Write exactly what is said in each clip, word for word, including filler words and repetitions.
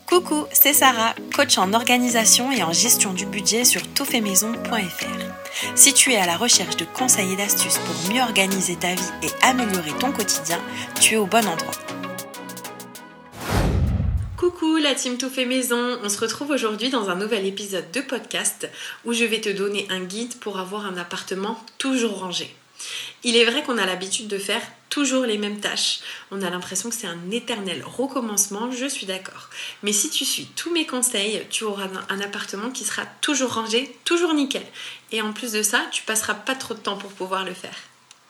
Coucou, c'est Sarah, coach en organisation et en gestion du budget sur tout fait maison point f r. Si tu es à la recherche de conseils et d'astuces pour mieux organiser ta vie et améliorer ton quotidien, tu es au bon endroit. Coucou la team Tout fait maison, on se retrouve aujourd'hui dans un nouvel épisode de podcast où je vais te donner un guide pour avoir un appartement toujours rangé. Il est vrai qu'on a l'habitude de faire toujours les mêmes tâches. On a l'impression que c'est un éternel recommencement, je suis d'accord. Mais si tu suis tous mes conseils, tu auras un appartement qui sera toujours rangé, toujours nickel. Et en plus de ça, tu passeras pas trop de temps pour pouvoir le faire.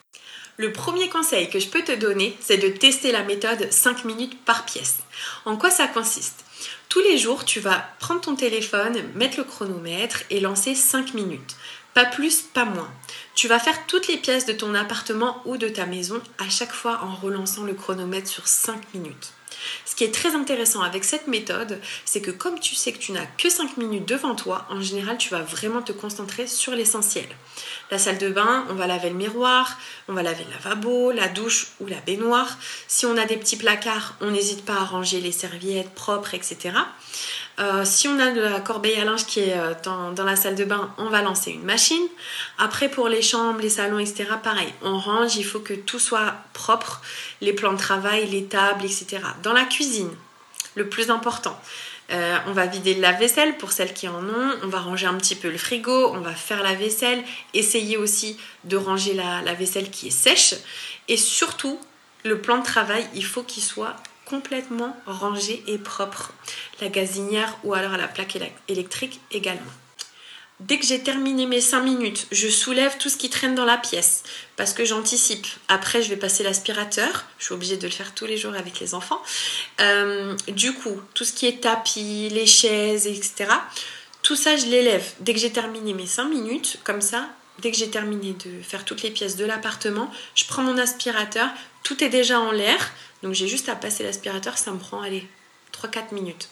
Le premier conseil que je peux te donner, c'est de tester la méthode cinq minutes par pièce. En quoi ça consiste ? Tous les jours, tu vas prendre ton téléphone, mettre le chronomètre et lancer cinq minutes. Pas plus, pas moins. Tu vas faire toutes les pièces de ton appartement ou de ta maison à chaque fois en relançant le chronomètre sur cinq minutes. Ce qui est très intéressant avec cette méthode, c'est que comme tu sais que tu n'as que cinq minutes devant toi, en général, tu vas vraiment te concentrer sur l'essentiel. La salle de bain, on va laver le miroir, on va laver le lavabo, la douche ou la baignoire. Si on a des petits placards, on n'hésite pas à ranger les serviettes propres, et cetera. Euh, si on a de la corbeille à linge qui est euh, dans, dans la salle de bain, on va lancer une machine. Après, pour les chambres, les salons, et cetera, pareil, on range, il faut que tout soit propre, les plans de travail, les tables, et cetera. Dans la cuisine, le plus important, euh, on va vider le lave-vaisselle pour celles qui en ont, on va ranger un petit peu le frigo, on va faire la vaisselle, essayer aussi de ranger la, la vaisselle qui est sèche. Et surtout, le plan de travail, il faut qu'il soit complètement rangé et propre. La gazinière ou alors à la plaque électrique également. Dès que j'ai terminé mes cinq minutes, je soulève tout ce qui traîne dans la pièce parce que j'anticipe. Après, je vais passer l'aspirateur. Je suis obligée de le faire tous les jours avec les enfants. Euh, du coup, tout ce qui est tapis, les chaises, et cetera. Tout ça, je l'élève. Dès que j'ai terminé mes cinq minutes, comme ça, dès que j'ai terminé de faire toutes les pièces de l'appartement, je prends mon aspirateur. Tout est déjà en l'air. Donc, j'ai juste à passer l'aspirateur. Ça me prend, allez, trois à quatre minutes.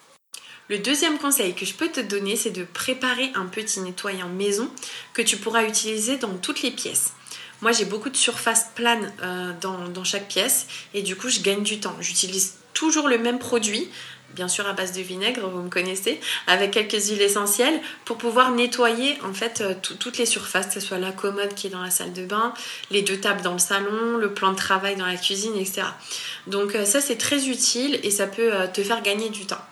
Le deuxième conseil que je peux te donner, c'est de préparer un petit nettoyant maison que tu pourras utiliser dans toutes les pièces. Moi, j'ai beaucoup de surface plane euh, dans, dans chaque pièce et du coup, je gagne du temps. J'utilise toujours le même produit, bien sûr à base de vinaigre, vous me connaissez, avec quelques huiles essentielles pour pouvoir nettoyer en fait euh, t- toutes les surfaces, que ce soit la commode qui est dans la salle de bain, les deux tables dans le salon, le plan de travail dans la cuisine, et cetera. Donc euh, ça, c'est très utile et ça peut euh, te faire gagner du temps.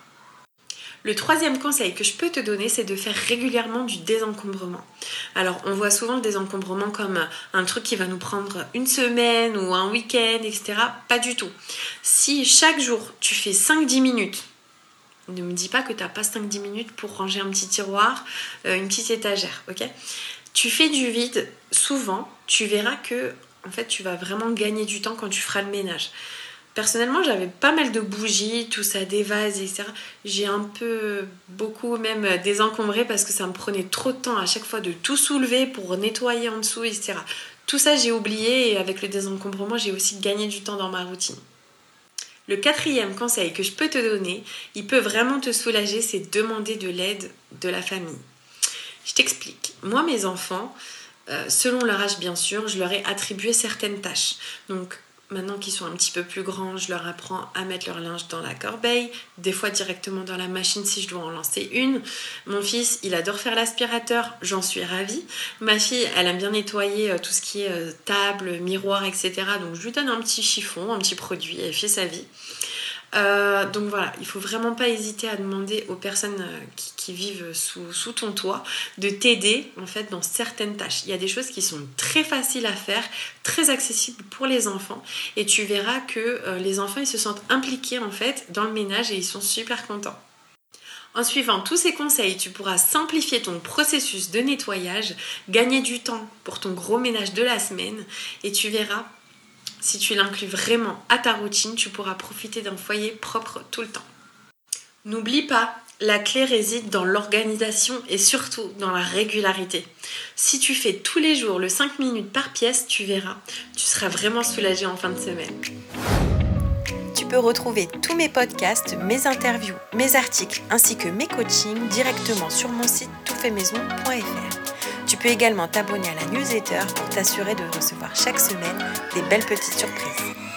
Le troisième conseil que je peux te donner, c'est de faire régulièrement du désencombrement. Alors, on voit souvent le désencombrement comme un truc qui va nous prendre une semaine ou un week-end, et cetera. Pas du tout. Si chaque jour, tu fais cinq à dix minutes, ne me dis pas que tu n'as pas cinq à dix minutes pour ranger un petit tiroir, une petite étagère, ok ? Tu fais du vide souvent, tu verras que en fait, tu vas vraiment gagner du temps quand tu feras le ménage. Personnellement, j'avais pas mal de bougies, tout ça, des vases, et cetera. J'ai un peu, beaucoup même désencombré parce que ça me prenait trop de temps à chaque fois de tout soulever pour nettoyer en dessous, et cetera. Tout ça, j'ai oublié et avec le désencombrement, j'ai aussi gagné du temps dans ma routine. Le quatrième conseil que je peux te donner, il peut vraiment te soulager, c'est demander de l'aide de la famille. Je t'explique. Moi, mes enfants, euh, selon leur âge bien sûr, je leur ai attribué certaines tâches. Donc, maintenant qu'ils sont un petit peu plus grands, je leur apprends à mettre leur linge dans la corbeille, des fois directement dans la machine si je dois en lancer une. Mon fils, il adore faire l'aspirateur, j'en suis ravie. Ma fille, elle aime bien nettoyer tout ce qui est table, miroir, et cetera. Donc je lui donne un petit chiffon, un petit produit, elle fait sa vie. Euh, donc voilà, il ne faut vraiment pas hésiter à demander aux personnes qui, qui vivent sous, sous ton toit de t'aider en fait dans certaines tâches. Il y a des choses qui sont très faciles à faire, très accessibles pour les enfants et tu verras que euh, les enfants ils se sentent impliqués en fait dans le ménage et ils sont super contents. En suivant tous ces conseils, tu pourras simplifier ton processus de nettoyage, gagner du temps pour ton gros ménage de la semaine et tu verras. Si tu l'inclus vraiment à ta routine, tu pourras profiter d'un foyer propre tout le temps. N'oublie pas, la clé réside dans l'organisation et surtout dans la régularité. Si tu fais tous les jours le cinq minutes par pièce, tu verras, tu seras vraiment soulagé en fin de semaine. Tu peux retrouver tous mes podcasts, mes interviews, mes articles ainsi que mes coachings directement sur mon site tout fait maison point f r. Tu peux également t'abonner à la newsletter pour t'assurer de recevoir chaque semaine des belles petites surprises.